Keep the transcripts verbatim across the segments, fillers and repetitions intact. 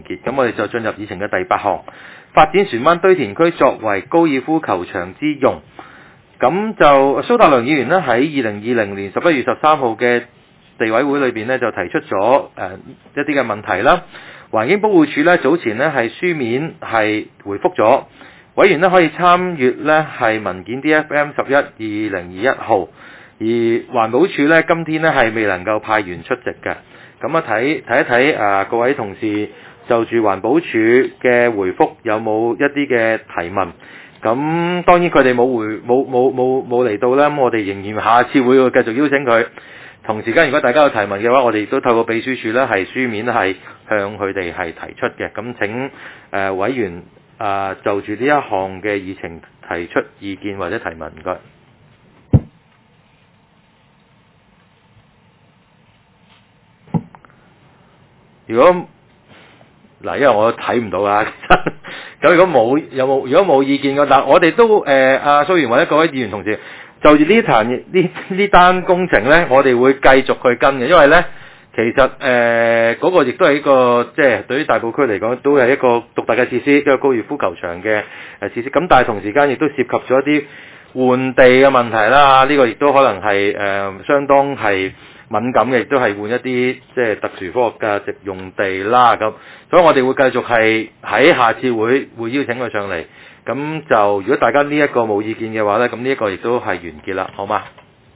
咁我哋就進入議程嘅第八項，發展船灣堆填區作為高爾夫球場之用。咁就蘇達良議員呢，喺二零二零年十一月十三號嘅地委會裏邊呢，就提出咗誒、呃、一啲嘅問題啦。環境保護署呢，早前呢係書面係回覆咗，委員呢可以參閱呢係文件 D F M 十一二零二一號，而環保署呢，今天呢係未能夠派員出席嘅。咁啊睇睇一睇啊各位同事就住環保署嘅回覆有冇一啲嘅提問？咁當然佢哋冇回冇冇冇冇嚟到啦，咁我哋仍然下次會繼續邀請佢。同時間如果大家有提問嘅話，我哋亦都透過秘書處咧係書面係向佢哋係提出嘅。咁請誒、呃、委員啊、呃、就住呢一項嘅議程提出意見或者提問，唔該。如果嗱，因為我睇唔到啊，咁如果冇有冇如果冇意見嘅，但我哋都誒阿蘇議員或者各位議員同事就住呢壇呢呢單工程咧，我哋會繼續去跟嘅，因為咧其實誒嗰、呃那個亦都係一個即係、就是、對於大埔區嚟講都係一個獨特嘅設施，一個高爾夫球場嘅誒設施。咁但係同時間亦都涉及咗一啲換地嘅問題啦，呢、這個亦都可能係誒、呃、相當係敏感嘅，亦都係換一啲即係特殊科學價值用地啦咁，所以我哋會繼續係喺下次會會邀請佢上嚟。咁就如果大家呢一個冇意見嘅話咧，咁呢一個亦都係完結啦，好嗎？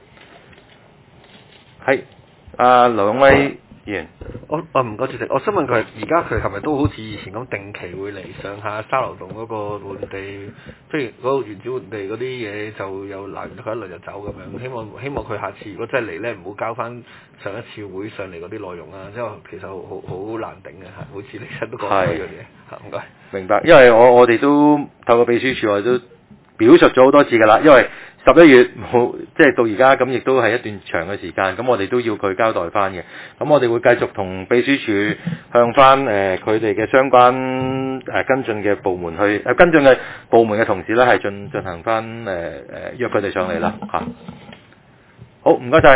係，阿劉永威議員。 我啊唔該主席，我想問佢，而家佢係咪都好似以前咁定期會嚟上下沙流洞嗰個換地，譬如嗰個原址換地嗰啲嘢就又攔佢一輪就走咁樣。希望希望佢下次如果真係嚟咧，唔好交翻上一次會上嚟嗰啲內容啊，因為其實好好好難頂嘅嚇，每次你親都講呢樣嘢嚇，唔該。 明白，因為我我哋都透過秘書處我哋都表述咗好多次㗎啦，因為十一月冇即係到而家咁，亦都係一段長嘅時間，咁我哋都要佢交代翻嘅。咁我哋會繼續同秘書處向翻誒佢哋嘅相關誒、呃、跟進嘅部門去誒、呃、跟進嘅部門嘅同事咧，係進進行翻誒誒約佢哋上嚟啦嚇。好，唔該晒。